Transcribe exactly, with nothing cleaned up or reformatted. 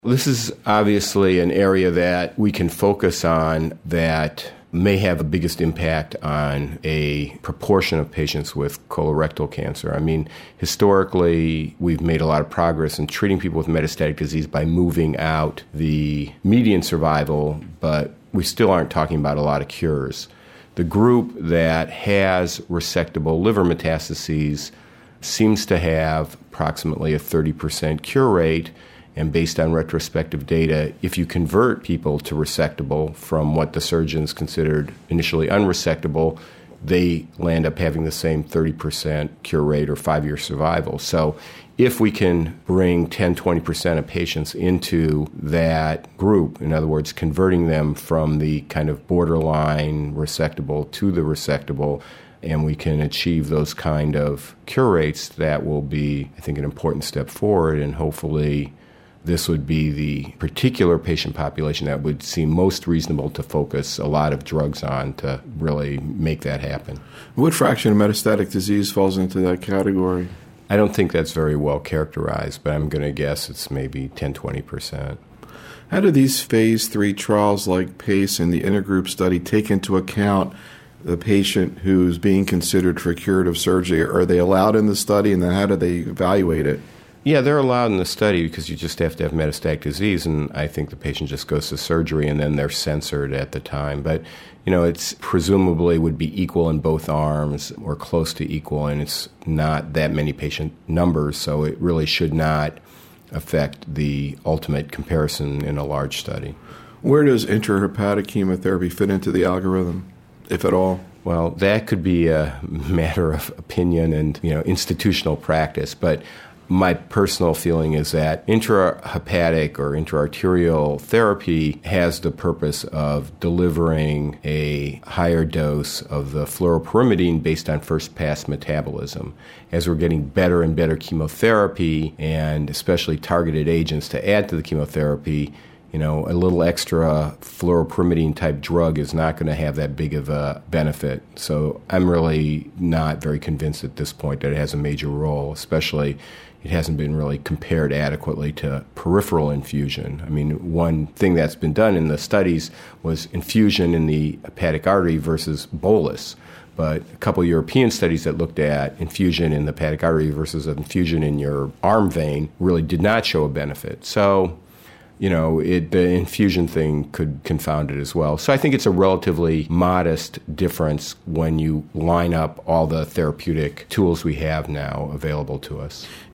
This is obviously an area that we can focus on that may have the biggest impact on a proportion of patients with colorectal cancer. I mean, historically, we've made a lot of progress in treating people with metastatic disease by moving out the median survival, but we still aren't talking about a lot of cures. The group that has resectable liver metastases seems to have approximately a thirty percent cure rate. And based on retrospective data, if you convert people to resectable from what the surgeons considered initially unresectable, they land up having the same thirty percent cure rate or five-year survival. So if we can bring ten, twenty percent of patients into that group, in other words, converting them from the kind of borderline resectable to the resectable, and we can achieve those kind of cure rates, that will be, I think, an important step forward, and hopefully this would be the particular patient population that would seem most reasonable to focus a lot of drugs on to really make that happen. What fraction of metastatic disease falls into that category? I don't think that's very well characterized, but I'm going to guess it's maybe ten, twenty percent. How do these phase three trials like PACE and the intergroup study take into account the patient who's being considered for curative surgery? Are they allowed in the study, and then how do they evaluate it? Yeah, they're allowed in the study because you just have to have metastatic disease, and I think the patient just goes to surgery and then they're censored at the time. But, you know, it's presumably would be equal in both arms or close to equal, and it's not that many patient numbers, so it really should not affect the ultimate comparison in a large study. Where does intrahepatic chemotherapy fit into the algorithm, if at all? Well, that could be a matter of opinion and, you know, institutional practice, but my personal feeling is that intrahepatic or intraarterial therapy has the purpose of delivering a higher dose of the fluoropyrimidine based on first-pass metabolism. As we're getting better and better chemotherapy, and especially targeted agents to add to the chemotherapy, you know, a little extra fluoropyrimidine-type drug is not going to have that big of a benefit. So I'm really not very convinced at this point that it has a major role, especially it hasn't been really compared adequately to peripheral infusion. I mean, one thing that's been done in the studies was infusion in the hepatic artery versus bolus. But a couple of European studies that looked at infusion in the hepatic artery versus infusion in your arm vein really did not show a benefit. So, you know, it, the infusion thing could confound it as well. So I think it's a relatively modest difference when you line up all the therapeutic tools we have now available to us.